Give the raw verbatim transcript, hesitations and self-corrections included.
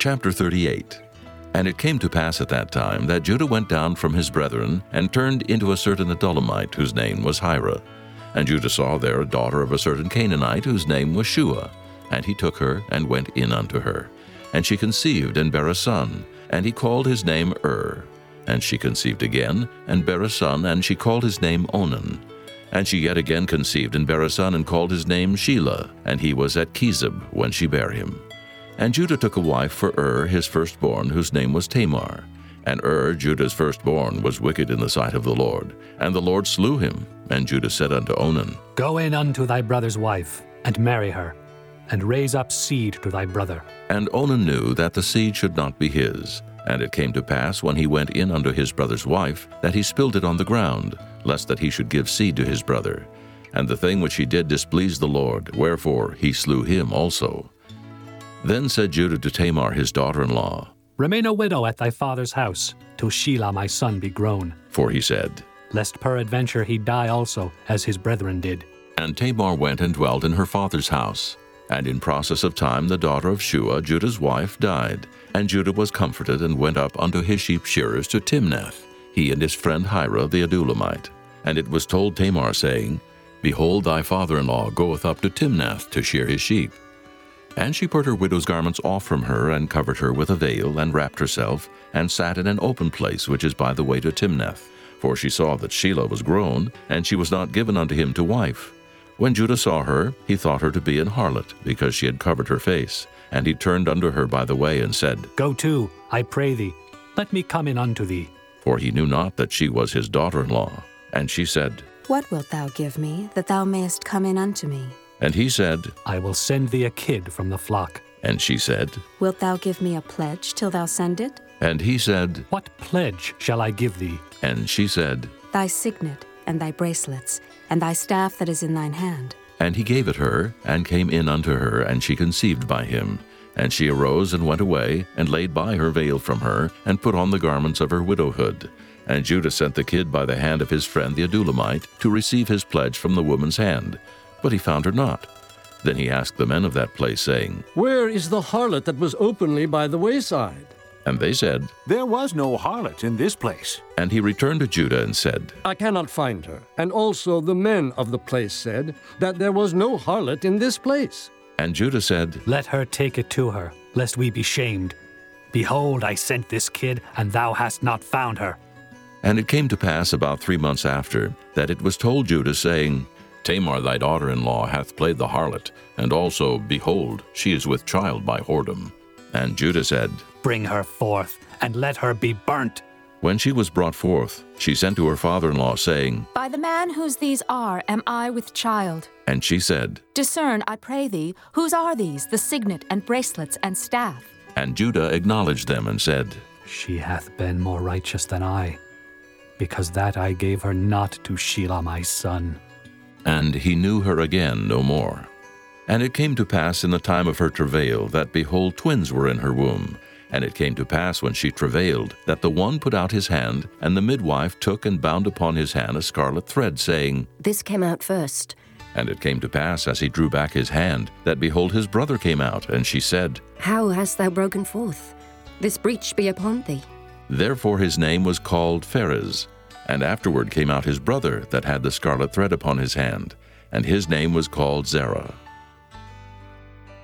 Chapter thirty-eight. And it came to pass at that time that Judah went down from his brethren, and turned into a certain Adullamite, whose name was Hira. And Judah saw there a daughter of a certain Canaanite, whose name was Shua. And he took her, and went in unto her. And she conceived, and bare a son, and he called his name Ur. And she conceived again, and bare a son, and she called his name Onan. And she yet again conceived, and bare a son, and called his name Shelah. And he was at Chezib when she bare him. And Judah took a wife for Ur his firstborn, whose name was Tamar. And Ur, Judah's firstborn, was wicked in the sight of the Lord. And the Lord slew him. And Judah said unto Onan, Go in unto thy brother's wife, and marry her, and raise up seed to thy brother. And Onan knew that the seed should not be his. And it came to pass, when he went in unto his brother's wife, that he spilled it on the ground, lest that he should give seed to his brother. And the thing which he did displeased the Lord, wherefore he slew him also. Then said Judah to Tamar his daughter-in-law, Remain a widow at thy father's house, till Shelah my son be grown. For he said, Lest peradventure he die also, as his brethren did. And Tamar went and dwelt in her father's house. And in process of time the daughter of Shua, Judah's wife, died. And Judah was comforted, and went up unto his sheep shearers to Timnath, he and his friend Hira the Adullamite. And it was told Tamar, saying, Behold, thy father-in-law goeth up to Timnath to shear his sheep. And she put her widow's garments off from her, and covered her with a veil, and wrapped herself, and sat in an open place which is by the way to Timnath. For she saw that Shelah was grown, and she was not given unto him to wife. When Judah saw her, he thought her to be an harlot, because she had covered her face. And he turned unto her by the way, and said, Go to, I pray thee, let me come in unto thee. For he knew not that she was his daughter-in-law. And she said, What wilt thou give me, that thou mayest come in unto me? And he said, I will send thee a kid from the flock. And she said, Wilt thou give me a pledge till thou send it? And he said, What pledge shall I give thee? And she said, Thy signet, and thy bracelets, and thy staff that is in thine hand. And he gave it her, and came in unto her, and she conceived by him. And she arose and went away, and laid by her veil from her, and put on the garments of her widowhood. And Judah sent the kid by the hand of his friend the Adullamite, to receive his pledge from the woman's hand. But he found her not. Then he asked the men of that place, saying, Where is the harlot that was openly by the wayside? And they said, There was no harlot in this place. And he returned to Judah and said, I cannot find her. And also the men of the place said that there was no harlot in this place. And Judah said, Let her take it to her, lest we be shamed. Behold, I sent this kid, and thou hast not found her. And it came to pass about three months after, that it was told Judah, saying, Tamar thy daughter-in-law hath played the harlot, and also, behold, she is with child by whoredom. And Judah said, Bring her forth, and let her be burnt. When she was brought forth, she sent to her father-in-law, saying, By the man whose these are am I with child. And she said, Discern, I pray thee, whose are these, the signet and bracelets and staff? And Judah acknowledged them, and said, She hath been more righteous than I, because that I gave her not to Shelah my son. And he knew her again no more. And it came to pass in the time of her travail, that, behold, twins were in her womb. And it came to pass when she travailed, that the one put out his hand, and the midwife took and bound upon his hand a scarlet thread, saying, This came out first. And it came to pass, as he drew back his hand, that, behold, his brother came out. And she said, How hast thou broken forth? This breach be upon thee. Therefore his name was called Pharez. And afterward came out his brother that had the scarlet thread upon his hand, and his name was called Zerah.